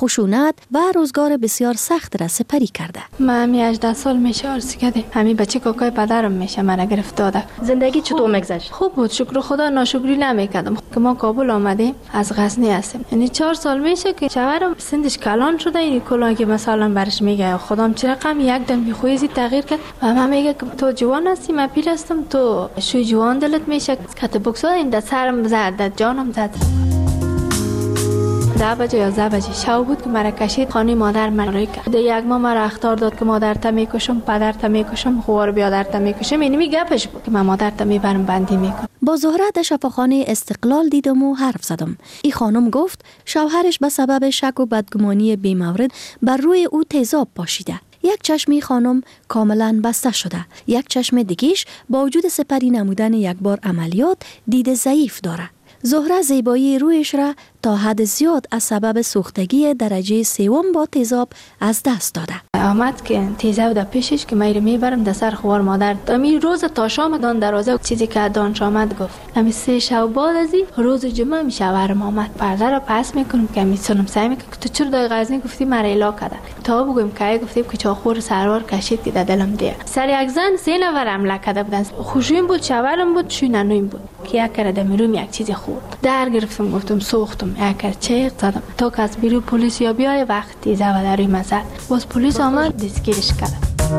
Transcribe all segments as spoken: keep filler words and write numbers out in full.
خشونت و روزگار بسیار سخت را سپری کرده. من همی هجده سال میشه عرض کردیم. همین بچه کاکای پدرم میشه من گرفت داده. زندگی چطور میگذشت؟ خوب بود، شکر خدا. ناشکری نمیکردم که ما کابل آمدیم، از غزنی هستیم. یعنی چهار سال میشه که شوهرم سندش کلان شده. این کلان که مثلا برش میگه خدام چه رقم یک دم خویزی تغییر کرد و من میگه که تو جوان هستی، من پیر هستم، تو شوی جوان دلت میشه. کت بوکس این دست سرم زد، دست جانم زد. ده بجه یا ده بجه شب بود که مرا کشید خانه مادر من روی کرد. ده یک ماه مرا اخطار داد که مادرت میکشم، پدرت میکشم، خوار بیادرت میکشم. اینمی گپش بود که من مادرت میبرم بندی میکنم. با زهره در شفاخانه استقلال دیدم و حرف زدم. این خانم گفت شوهرش به سبب شک و بدگمانی بی‌مورد بر روی او تیزاب پاشیده. یک چشمی خانم کاملا بسته شده. یک چشم دیگیش با وجود سپری نمودن یک بار عملیات دید ضعیف داره. زهره زیبایی رویش را تا حد زیاد از سبب سوختگی درجه سوم با تیزاب از دست داده. آمد که تیزاب در پیشش که میره میبرم در سر خوار مادر. امی روز تا شام دان دروازه چیزی که دانش آمد گفت. امی سه شب بعد از این روز جمعه می شوهرم آمد. پرده را پس میکنم که می سلام سعی میکنم که تو چرا در غزنی گفتی مرا الا کرده. تا بگم که گفتیم که چاخور سروار کشید که در دلم دیه. سر یک زن سه نفر حمله کرده بودن. خوشویم بود، شوهرم بود، شوی ننویم بود. که یک کرده میروم یک چیزی خورد. در گرفتم گفتم سوختم. یک چه زدم تا که از بیرو پلیس یا بیای وقتی زوا در روی مزد باز پلیس آمد دستگیرش کرد.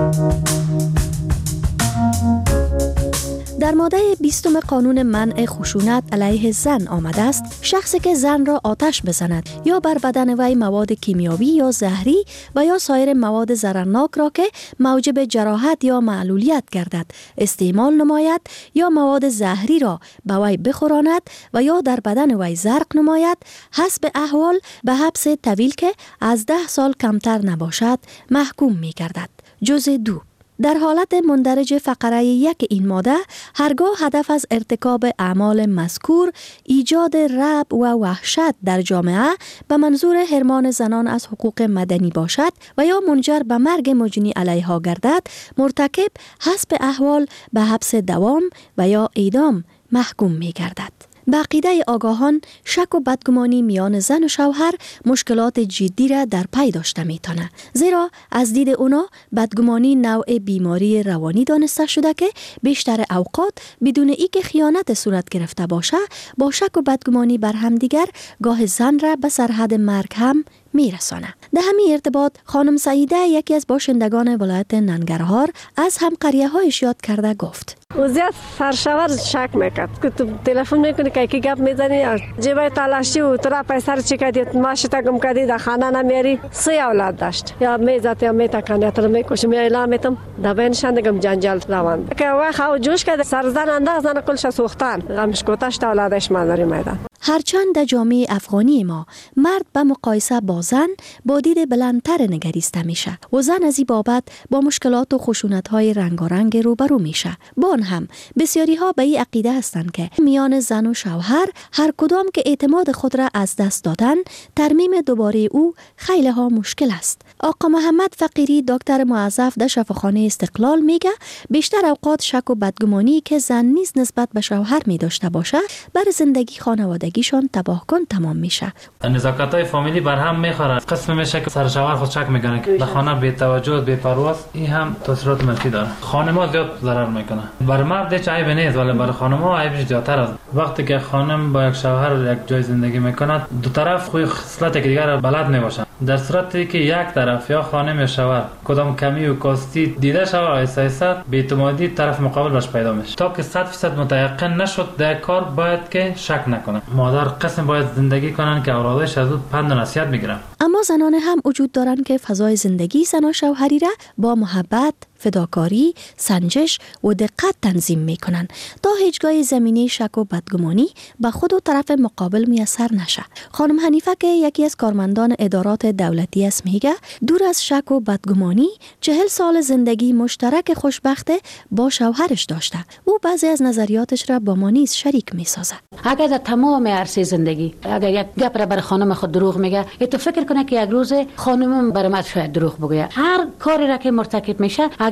در ماده بیستم قانون منع خشونت علیه زن آمده است شخصی که زن را آتش بزند یا بر بدن وی مواد کیمیایی یا زهری و یا سایر مواد ضررناک را که موجب جراحت یا معلولیت گردد استعمال نماید یا مواد زهری را به وی بخوراند و یا در بدن وی زرق نماید حسب احوال به حبس طویل که از ده سال کمتر نباشد محکوم می گردد. جزء دو در حالت مندرج فقره یک این ماده هرگاه هدف از ارتکاب اعمال مذکور ایجاد رعب و وحشت در جامعه به منظور حرمان زنان از حقوق مدنی باشد و یا منجر به مرگ مجنی علیها گردد مرتکب حسب احوال به حبس دوام و یا اعدام محکوم می گردد. به عقیده آگاهان شک و بدگمانی میان زن و شوهر مشکلات جدی را در پی داشته میتونه، زیرا از دید اونا بدگمانی نوع بیماری روانی دانسته شده که بیشتر اوقات بدون ای که خیانت صورت گرفته باشه با شک و بدگمانی بر همدیگر گاه زن را به سرحد مرگ هم میرسانه. در همین ارتباط خانم سعیده یکی از باشندگان ولایت ننگرهار از هم قریه هایش یاد کرده گفت او زیاد سرشور شک میکرد که تو تلفن میکنی که کی گپ میزنی جیبای تلاشی و تو را پیسر چی کردی ماشی تا گم کردی در خانه نمیاری. سه اولاد داشت یا میزات یا میتکنی تا میکشم یا اعلام میتم در بینشان دگم جنجال روان که وا خو جوش کرد سرزن انداز زن کلش سوختن غمش کوتاش تا اولادش مادری میدان. هرچند در جامعه افغانی ما مرد به مقایسه با زن با دید بلندتر نگریسته میشه و زن از این بابت با مشکلات و خشونت‌های رنگارنگ روبرو میشه. با آن هم بسیاری ها به این عقیده هستند که میان زن و شوهر هر کدام که اعتماد خود را از دست دادن ترمیم دوباره او خیلی ها مشکل است. آقا محمد فقیری دکتر موظف در شفاخانه استقلال میگه بیشتر اوقات شک و بدگمانی که زن نیز نسبت به شوهر می داشته باشه بر زندگی خانوادگیشان تباهکن تمام میشه. نزاکت‌های فامیلی بر هم میخوره. قسم میشه که سر شوهر خود شک میکنه که در خانه بی توجه بی پرواز، این هم تاثیرات منفی داره. خانم‌ها زیاد ضرر میکنه. بر مرد هیچ عیب نیست ولی برای خانم‌ها عیبش زیادتر است. وقتی که خانم با یک شوهر یک جای زندگی میکنه دو طرف خوی خصلت یکدیگر را بلد نباشن. در صورتی که یک طرف یا خانم یا شوهر کدام کمی و کاستی دیده شود ایسا ایسا بی‌اعتمادی طرف مقابل باش پیدا میشه. تا که صد درصد متيقن نشد در کار باید که شک نکنه. مادر قسم باید زندگی کنن که اولادش از پند و نصیحت میگیرن. اما زنان هم وجود دارند که فضای زندگی زن و شوهری را با محبت، فداکاری، سنجش و دقت تنظیم میکنن تا هیچگاه زمینه شک و بدگمانی به خود و طرف مقابل میسر نشه. خانم حنیفه که یکی از کارمندان ادارات دولتی است میگه دور از شک و بدگمانی چهل سال زندگی مشترک خوشبخت با شوهرش داشته. او بعضی از نظریاتش را با ما نیز شریک میسازه. اگر در تمام عرصه زندگی اگر یک گپ را بر خانم خود دروغ میگه، تو فکر کنه که یک روز خانمم بر من شاید دروغ بگه. هر کاری را که مرتکب میشه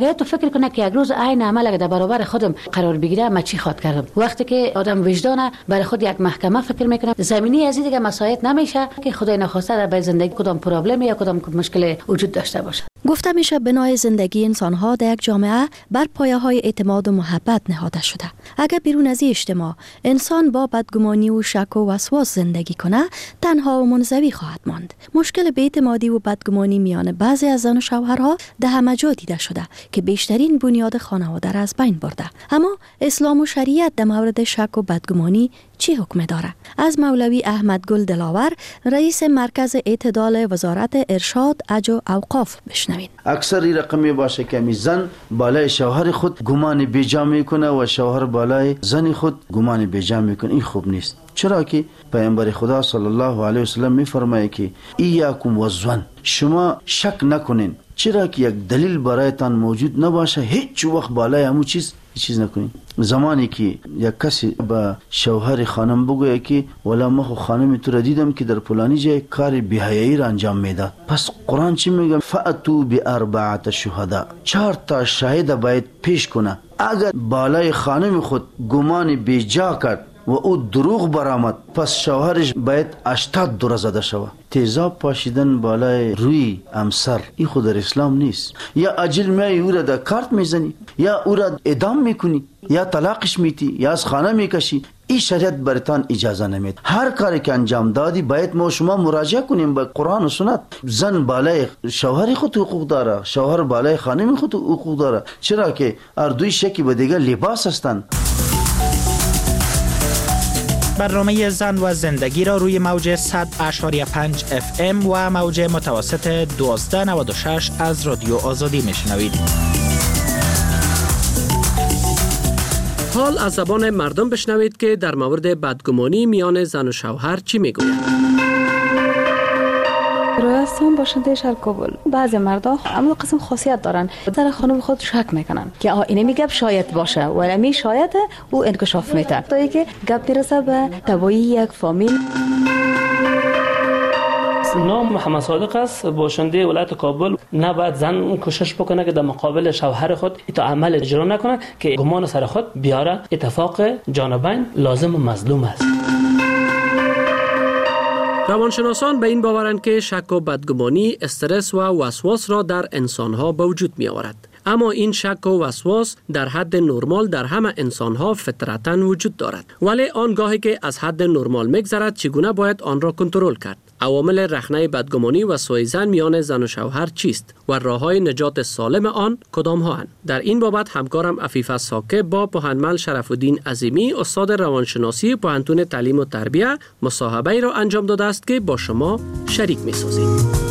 اگر تو فکر کنه که یک روز عین عمل اگر در برابر خودم قرار بگیره من چی خواد کردم. وقتی که آدم وجدانه برای خود یک محکمه فکر میکنه، زمینی از این دیگه مسائل نمیشه که خدای نخواسته در زندگی کدام پرابلم یا کدام مشکل وجود داشته باشه. گفته میشه بنای زندگی انسان‌ها در یک جامعه بر پایه‌های اعتماد و محبت نهاده شده. اگر بیرون از این اجتماع انسان با بدگمانی و شک و وسواس زندگی کنه، تنها و منزوی خواهد ماند. مشکل بی‌اعتمادی و بدگمانی میان بعضی از زن و شوهرها در همه جا دیده شده که بیشترین بنیاد خانواده را از بین برده. اما اسلام و شریعت در مورد شک و بدگمانی چی حکم داره؟ از مولوی احمد گل دلاور، رئیس مرکز اعتدال وزارت ارشاد اج و اوقاف بشنوید. اکثر رقمی باشه که می زن بالای شوهر خود گمان بیجا میکنه و شوهر بالای زن خود گمان بیجا میکنه. این خوب نیست. چرا که پیامبر خدا صلی الله علیه و سلم میفرمایه که ایاکم والظن، شما شک نکنین، چرا که یک دلیل برایتان موجود نباشه هیچ وقت بالای همون چیز چیز نکنین. زمانی که یک کسی با شوهر خانم بگویه که ولی ما خو خانم تو را دیدم که در فلانی جای کار بی‌حیایی را انجام میداد، پس قرآن چی میگه؟ فأتوا بأربعة شهداء، چهار تا شاهد باید پیش کنه. اگر بالای خانم خود گمان بیجا کرد و او دروغ برآمد، پس شوهرش باید هشتاد دوره زده شود. تیزاب پاشیدن بالای روی همسر این خود در اسلام نیست. یا اجل میای او را در کارت میزنی، یا او را اعدام میکنی، یا طلاقش میتی، یا از خانه میکشی. این شریعت برتان اجازه نمید. هر کاری که انجام دادی باید ما شما مراجعه کنیم به قرآن و سنت. زن بالای شوهر خود حقوق داره، شوهر بالای خانم خود حقوق داره. چرا که هر دوی شکی به دیگه لباس هستند. برنامه زن و زندگی را روی موج صد اشاری پنج اف ام و موج متوسط دوازده نود و شش از رادیو آزادی میشنوید. حال از زبان مردم بشنوید که در مورد بدگمانی میان زن و شوهر چی میگویند. رویستان باشنده شهر کابل، بعضی مردا اما قسم خاصیت دارن، در خانم خود شک میکنن که آها اینه میگه شاید باشه ولی می شاید او انکشاف میده تا اینکه گپ میرسه به تبایی یک فامیل. نام محمد صادق است، باشنده ولایت کابل. نباید زن کوشش بکنه که در مقابل شوهر خود ایتا عمل اجرا نکنه که گمان سر خود بیاره. اتفاق جانبین لازم و مظلوم است. روانشناسان به این باورند که شک و بدگمانی استرس و وسواس را در انسانها به وجود می آورد. اما این شک و وسواس در حد نرمال در همه انسانها فطرتاً وجود دارد، ولی آنگاهی که از حد نرمال میگذرد چگونه باید آن را کنترل کرد؟ عوامل رخنه بدگمانی و سوءظن میان زن و شوهر چیست و راههای نجات سالم آن کدام ها اند؟ در این بابت همکارم عفیفه ساکه با پوهنمند شرف الدین عظیمی استاد روانشناسی پوهنتون تعلیم و تربیت مصاحبه را انجام داده است که با شما شریک می‌سازیم.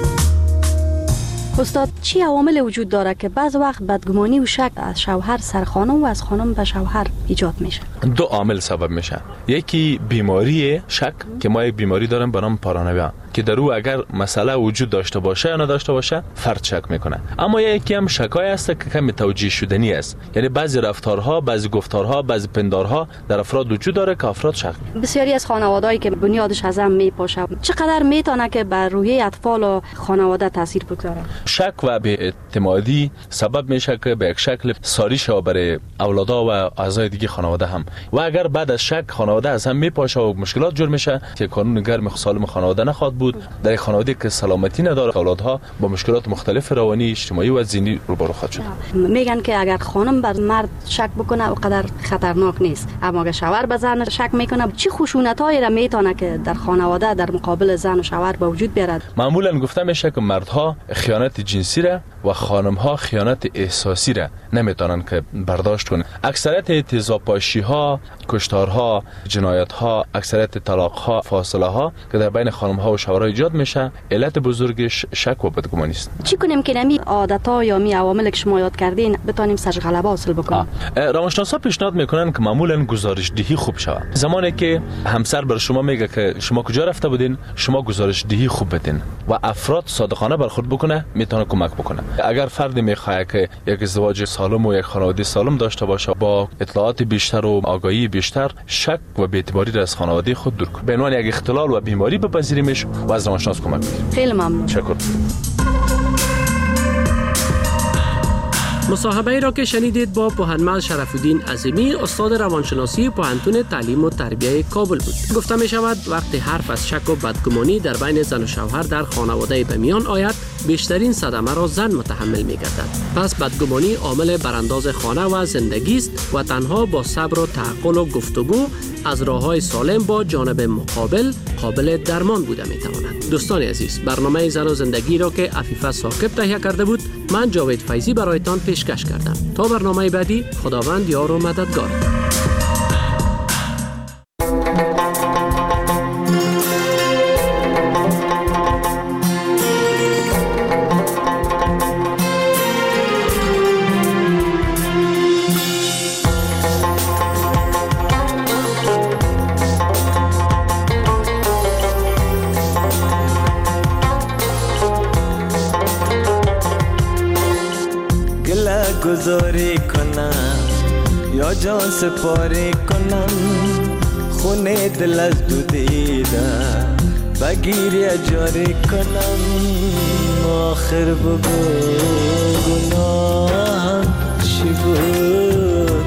استاد، چی عوامل وجود داره که بعض وقت بدگمانی و شک از شوهر سر خانم و از خانم به شوهر ایجاد میشه؟ دو عامل سبب میشه. یکی بیماری شک که ما یک بیماری داریم به نام پارانویا که در او اگر مسئله وجود داشته باشه یا نداشته باشه فرد شک میکنه. اما یکی هم شکای است که کمی توجیه شدنی است، یعنی بعضی رفتارها، بعضی گفتارها، بعضی پندارها در افراد وجود داره که افراد شک میکنه. بسیاری از خانوادهایی که بنیادش از هم میپاشه چقدر میتونه که بر روحیه اطفال و خانواده تاثیر بگذاره؟ شک و بی‌اعتمادی سبب میشه که به یک شکل ساری شود برای اولادها و اعضای دیگه خانواده هم. و اگر بعد از شک خانواده از هم میپاشه و مشکلات جور میشه که کانون گرم سالم خانواده نخواهد بود. در خانواده که سلامتی نداره اولادها با مشکلات مختلف روانی، اجتماعی و ذهنی روبرو خواهد شد. میگن که اگر خانم بر مرد شک بکنه اونقدر خطرناک نیست، اما اگر شوهر به زن شک میکنه چه خشونتایی را میتونه که در خانواده در مقابل زن و شوهر به وجود بیارد؟ معمولا گفته میشه که مردها خیانت جنسی را و خانمها خیانت احساسی را نمیتونن که برداشت کنن. اکثریت تیزابپاشی ها، کشتارها، جنایت ها، اکثریت طلاق ها، فاصله ها که در بین خانم ها و شوهرها ایجاد میشه، علت بزرگش شک و بدگمانی است. چی کنیم که نمی عادت ها یا می عوامل که شما یاد کردین بتونیم سرش غلبه حاصل بکنیم؟ روانشناسا پیشنهاد میکنن که معمولا گزارش دهی خوب شود. زمانی که همسر بر شما میگه که شما کجا رفته بودین، شما گزارش دهی خوب بدین و افراد صادقانه برخورد بکنه، میتونه کمک بکنه. اگر فردی میخواد که یک ازدواج سالم و یک خانواده سالم داشته باشه با اطلاعات بیشتر و آگاهی بیشتر، شک و بی‌اعتباری را از خانواده خود دور کنه. به عنوان یک اختلال و بیماری بپذیریمش و از روانشناس کمک بگیریم. خیلی ممنون. شکر. مصاحبه ای را که شنیدید با پوهنمند شرف‌الدین عظیمی استاد روانشناسی پوهنتون تعلیم و تربیت کابل بود. گفته می شود وقتی حرف از شک و بدگمانی در بین زن و شوهر در خانواده به میان آید، بیشترین صدمه را زن متحمل می گردد. پس بدگمانی عامل برانداز خانه و زندگی است و تنها با صبر و تعقل و گفتگو از راه‌های سالم با جانب مقابل قابل درمان بوده می تواند. دوستان عزیز، برنامه زن و زندگی را که عفیفه ثاقب تهیه کرده بود، من جاوید فیضی برایتان پیشکش کردم. تا برنامه بعدی، خداوند یار و مددگار. گذاری کنم یا جان سپاری کنم، خونه دل از دو دیده بگیر یا جاری کنم. آخر بگو گناهم چی بود،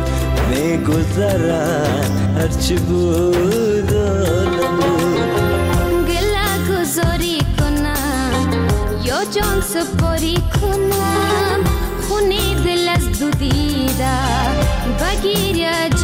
میگذرد هرچی بود و نبود. گله گذاری کنم یا جان سپاری کنم، خونه دل از دو دیده بگیر یا